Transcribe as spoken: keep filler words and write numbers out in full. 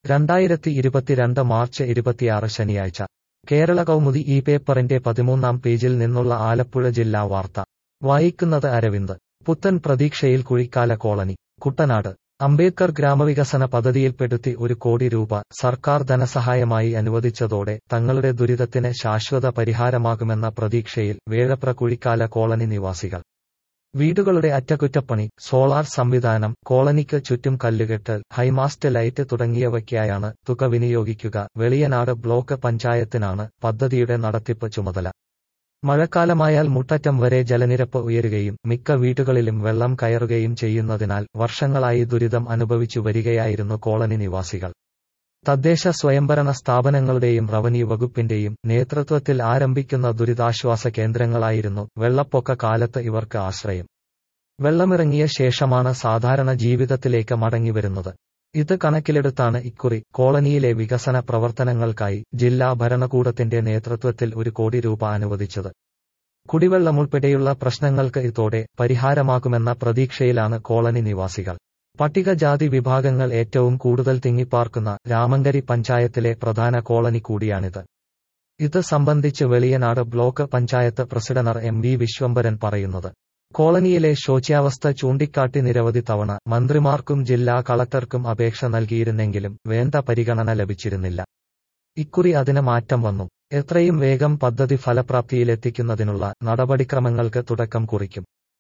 രണ്ടായിരത്തി ഇരുപത്തിരണ്ട് മാർച്ച് ഇരുപത്തിയാറ് ശനിയാഴ്ച കേരള കൗമുദി ഈ പേപ്പറിന്റെ പതിമൂന്നാം പേജിൽ നിന്നുള്ള ആലപ്പുഴ ജില്ലാ വാർത്ത വായിക്കുന്നത് അരവിന്ദ്. പുത്തൻ പ്രതീക്ഷയിൽ കുഴിക്കാല കോളനി. കുട്ടനാട് അംബേദ്കർ ഗ്രാമവികസന പദ്ധതിയിൽപ്പെടുത്തി ഒരു കോടി രൂപ സർക്കാർ ധനസഹായമായി അനുവദിച്ചതോടെ തങ്ങളുടെ ദുരിതത്തിന് ശാശ്വത പരിഹാരമാകുമെന്ന പ്രതീക്ഷയിൽ വേഴപ്ര കുഴിക്കാല കോളനി നിവാസികൾ. വീടുകളുടെ അറ്റകുറ്റപ്പണി, സോളാർ സംവിധാനം, കോളനിക്ക് ചുറ്റും കല്ലുകെട്ട്, ഹൈമാസ്റ്റ് ലൈറ്റ് തുടങ്ങിയവയ്ക്കായാണ് തുക വിനിയോഗിക്കുക. വെളിയനാട് ബ്ലോക്ക് പഞ്ചായത്തിനാണ് പദ്ധതിയുടെ നടത്തിപ്പ് ചുമതല. മഴക്കാലമായാൽ മുട്ടറ്റം വരെ ജലനിരപ്പ് ഉയരുകയും മിക്ക വീടുകളിലും വെള്ളം കയറുകയും ചെയ്യുന്നതിനാൽ വർഷങ്ങളായി ദുരിതം അനുഭവിച്ചു വരികയായിരുന്നു കോളനി നിവാസികൾ. തദ്ദേശ സ്വയംഭരണ സ്ഥാപനങ്ങളുടെയും റവന്യൂ വകുപ്പിന്റെയും നേതൃത്വത്തിൽ ആരംഭിക്കുന്ന ദുരിതാശ്വാസ കേന്ദ്രങ്ങളായിരുന്നു വെള്ളപ്പൊക്ക കാലത്ത് ഇവർക്ക് ആശ്രയം. വെള്ളമിറങ്ങിയ ശേഷമാണ് സാധാരണ ജീവിതത്തിലേക്ക് മടങ്ങിവരുന്നത്. ഇത് കണക്കിലെടുത്താണ് ഇക്കുറി കോളനിയിലെ വികസന പ്രവർത്തനങ്ങൾക്കായി ജില്ലാ ഭരണകൂടത്തിന്റെ നേതൃത്വത്തിൽ ഒരു കോടി രൂപ അനുവദിച്ചത്. കുടിവെള്ളമുൾപ്പെടെയുള്ള പ്രശ്നങ്ങൾക്ക് ഇതോടെ പരിഹാരമാകുമെന്ന പ്രതീക്ഷയിലാണ് കോളനി നിവാസികൾ. പട്ടികജാതി വിഭാഗങ്ങൾ ഏറ്റവും കൂടുതൽ തിങ്ങിപ്പാർക്കുന്ന രാമങ്കരി പഞ്ചായത്തിലെ പ്രധാന കോളനി കൂടിയാണിത്. ഇത് സംബന്ധിച്ച് Veliyanad block panchayat president M V Viswambharan പറയുന്നത്. കോളനിയിലെ ശോച്യാവസ്ഥ ചൂണ്ടിക്കാട്ടി നിരവധി തവണ മന്ത്രിമാർക്കും ജില്ലാ കളക്ടർക്കും അപേക്ഷ നൽകിയിരുന്നെങ്കിലും വേണ്ട പരിഗണന ലഭിച്ചിരുന്നില്ല. ഇക്കുറി അതിന് മാറ്റം വന്നു. എത്രയും വേഗം പദ്ധതി ഫലപ്രാപ്തിയിലെത്തിക്കുന്നതിനുള്ള നടപടിക്രമങ്ങൾക്ക് തുടക്കം കുറിക്കും.